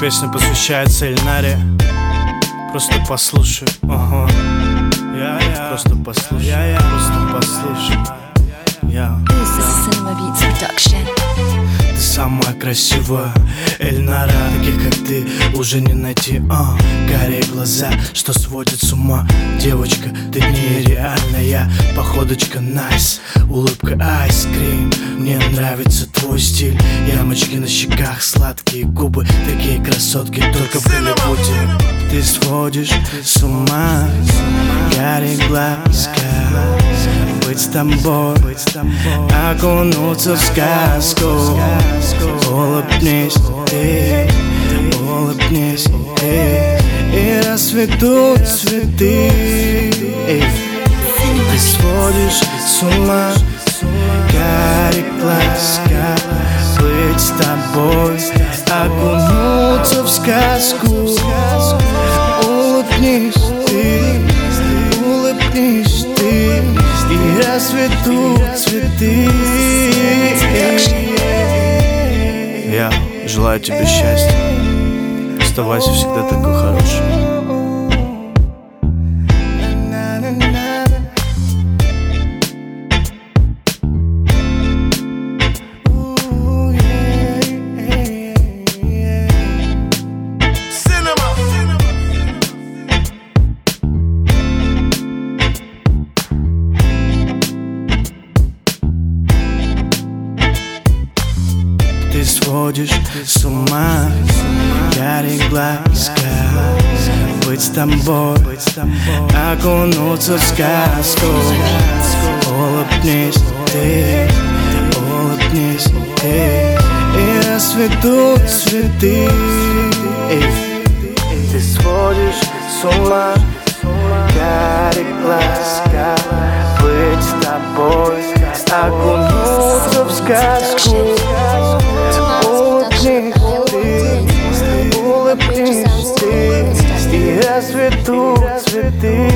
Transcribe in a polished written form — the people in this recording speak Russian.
песня посвящается Эльнаре. Просто послушай, ага. Просто послушай, просто послушай. This is Cinema Beats Production. Ты самая красивая, Эльнара. Таких, как ты, уже не найти. Карие глаза, что сводят с ума. Девочка, ты нереальная. Походочка nice, улыбка айскрим. Мне нравится твой стиль. Ямочки на щеках, сладкие губы. Такие красотки только в Голливуде. Ты сводишь с ума, карие глаза. Быть с тобой, окунуться в сказку. Улыбнись ты, улыбнись ты, и расцветут цветы. Ты сводишь с ума, карие глаза. Быть с тобой, окунуться в сказку. Улыбнись ты, улыбнись ты, и расцветут цветы. Я желаю тебе счастья. Оставайся всегда такой хороший. Ты сводишь с ума, карие глаза. Быть с тобой, окунуться в сказку. Улыбнись ты, улыбнись ты, и расцветут цветы. Ты сводишь с ума, карие глаза. Быть с тобой, окунуться в сказку. Улыбнись ты, и расцветут цветы.